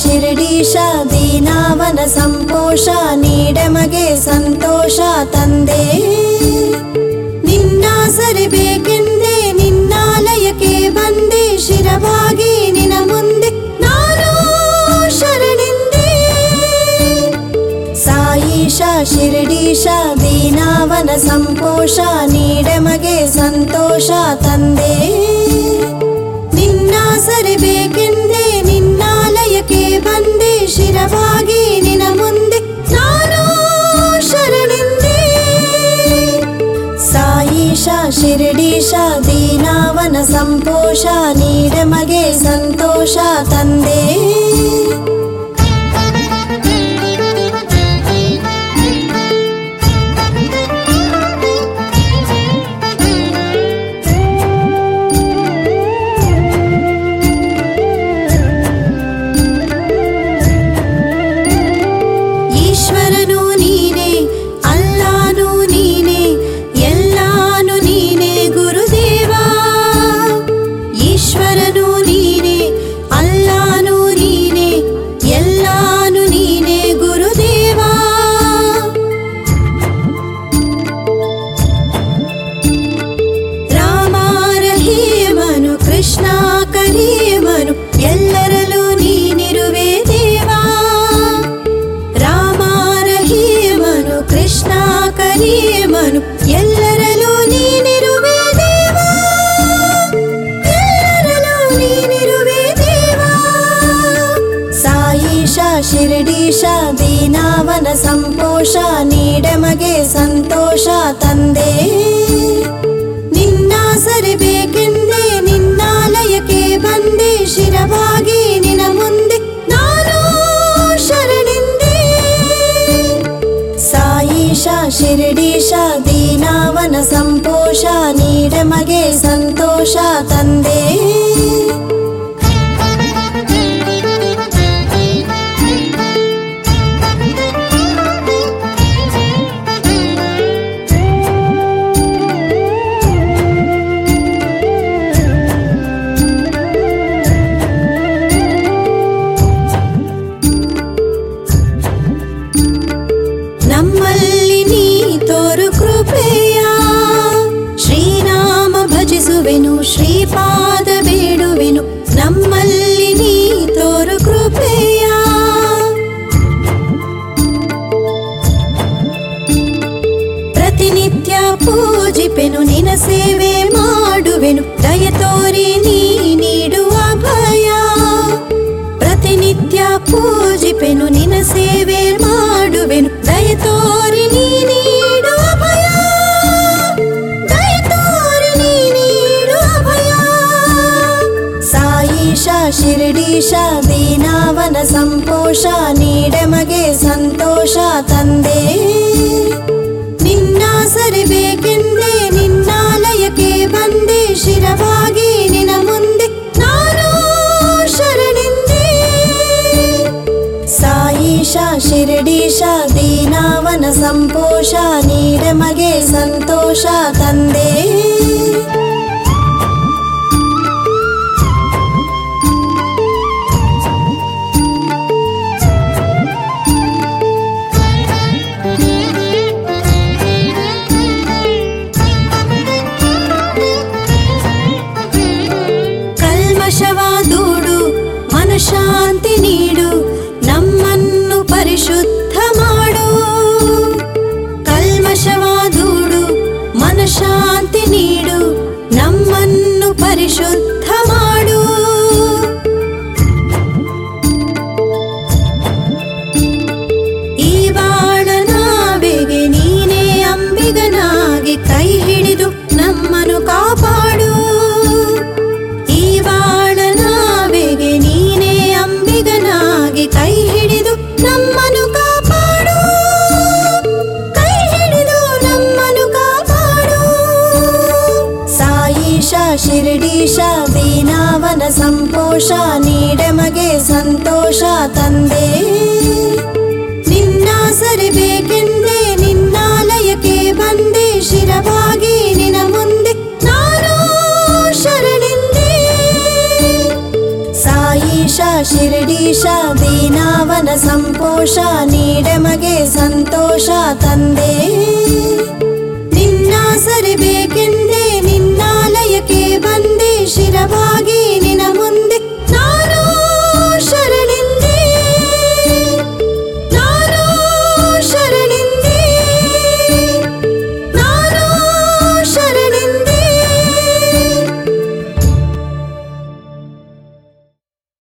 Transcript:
ಶಿರಡೀಶ ದೀನಾವನ ಸಂಪೋಷ ನೀಡೆಮಗೆ ಸಂತೋಷ ತಂದೆ. ನಿನ್ನ ಸರಿಬೇಕೆಂದೇ ನಿನ್ನಾಲಯಕ್ಕೆ ಬಂದೆ, ಶಿರವಾಗಿ ನಿನ ಮುಂದೆ ನಾನು ಶರಣೆಂದೆ. ಸಾಯಿಷ ಶಿರಡೀಶ ದೀನಾವನ ಸಂಪೋಷ ನೀಡೆಮಗೆ ಸಂತೋಷ ತಂದೆ. ನಿನ್ನ ಸರಿಬೇಕೆಂದೇ ನಿನ್ನಾಲಯಕ್ಕೆ ಬಂದೆ, ಶಿರವಾಗಿ ನಿನ ಮುಂದೆ ನಾನು ಶರಣೆಂದೆ. ಸಾಯಿಷ ಶಿರಡೀಶ ದೀನಾವನ ಸಂಪೋಷ ನೀಡೆಮಗೆ ಸಂತೋಷ ತಂದೆ. ಈಶ್ವರನು ನೀನೇ, ಅಲ್ಲಾನು ನೀನೇ, ಎಲ್ಲಾನು ನೀನೇ ಗುರುದೇವ. ಈಶ್ವರನು ನೀನೇ, ಅಲ್ಲಾನು ನೀನೇ, ಎಲ್ಲಾನು ನೀನೇ ಗುರುದೇವ. ರಾಮ ರಹೀಮನು, ಕೃಷ್ಣ ಕರೀಮನು, ಎಲ್ಲರಲ್ಲೂ ನೀನಿರುವೆ ದೇವಾ. ರಾಮ ರಹೀಮನು, ಕೃಷ್ಣ ಕರೀಮನು, ಎಲ್ಲರಲ್ಲೂ ನೀನಿರುವೆ ದೇವಾ. ಎಲ್ಲರಲ್ಲೂ ನೀನಿರುವೆ ದೇವಾ. ಸಾಯಿಷ ಶಿರಡೀಶ ದೀನಾವನ ಸಂಪೋಷ ನೀಡೆಮಗೆ ಸಂತೋಷ ತಂದೆ. ನಿನ್ನ ಸರಿಬೇಕೆಂದೇ ನಿನ್ನಾಲಯಕ್ಕೆ ಬಂದೆ, ಶಿರವಾಗಿ ನಿನ ಮುಂದೆ ನಾನು ಶರಣೆಂದೆ. ಸಾಯಿಷ ಶಿರಡೀಶ ದೀನಾವನ ಸಂಪೋಷ ನೀಡೆಮಗೆ ಸಂತೋಷ ತಂದೆ. ನಮ್ಮಲ್ಲಿ ನೀ ತೋರು ಕೃಪೆಯ, ಶ್ರೀನಾಮ ಭಜಿಸುವೆನು, ಶ್ರೀಪಾದ ಬೇಡುವೆನು. ನಮ್ಮಲ್ಲಿ ನೀ ತೋರು ಕೃಪೆಯ. ಪ್ರತಿನಿತ್ಯ ಪೂಜಿಪೆನು, ನಿನ ಸೇವೆ ಮಾಡುವೆನು, ದಯ ತೋರಿ ನೀ ನೀಡುವ ಭಯ. ಪ್ರತಿನಿತ್ಯ ಪೂಜಿಪೆನು, ನಿನ ಸೇವೆ ಮಾಡುವೆನು, ದಯ ತೋರಿ ನೀ ನೀಡುವ ಭಯ. ದಯ ತೋರಿ ನೀ ನೀಡುವ ಭಯ. ಸಾಯಿಷ ಶಿರಡೀಶ ದೀನಾವನ ಸಂಪೋಷ ನೀಡೆಮಗೆ ಸಂತೋಷ ತಂದೆ. ನಿನ್ನ ಸರಿಬೇಕೆಂದೇ ನಿನ್ನಾಲಯಕ್ಕೆ ಬಂದೆ, ಶಿರವಾಗಿ ನಿನ ಮುಂದೆ ನಾನು ಶರಣೆಂದೆ. ಸಾಯಿಷ ಶಿರಡೀಶ ದೀನಾವನ ಸಂಪೋಷ ನೀಡೆಮಗೆ ಸಂತೋಷ ತಂದೆ. ಕಲ್ಮಶವ ದೂಡು, ಮನಶಾಂತಿ ನೀಡು, ನಮ್ಮನ್ನು ಪರಿಶುದ್ಧ ಮಾಡು. ಕಲ್ಮಶವ ದೂಡು, ಮನಶಾಂತಿ ನೀಡು, ನಮ್ಮನ್ನು ಪರಿಶುದ್ಧ ಮಾಡು. ಈ ಬಾಳನಾವೆಗೆ ನೀನೇ ಅಂಬಿಗನಾಗಿ ಕೈ ಹಿಡಿದು ನಮ್ಮನ್ನು ಕಾಪಾಡು. ಈ ಬಾಳನಾವೆಗೆ ನೀನೇ ಅಂಬಿಗನಾಗಿ ಕೈ ಹಿಡಿದು ನಮ್ಮನ್ನು ಕಾಪಾಡು. ಕೈ ಹಿಡಿದು ನಮ್ಮನ್ನು ಕಾಪಾಡು. ಸಾಯಿಷ ಶಿರಡೀಶ ದೀನಾವನ ಸಂಪೋಷ ನೀಡೆಮಗೆ ಸಂತೋಷ ತಂದೆ. ನಿನ್ನ ಸರಿಬೇಕೆಂದೇ ನಿನ್ನಾಲಯಕ್ಕೆ ಬಂದೆ, ಶಿರವಾಗಿ ನಿನ ಮುಂದೆ ನಾನು ಕೋಶ ನೀಡೆಮಗೆ ಸಂತೋಷ ತಂದೆ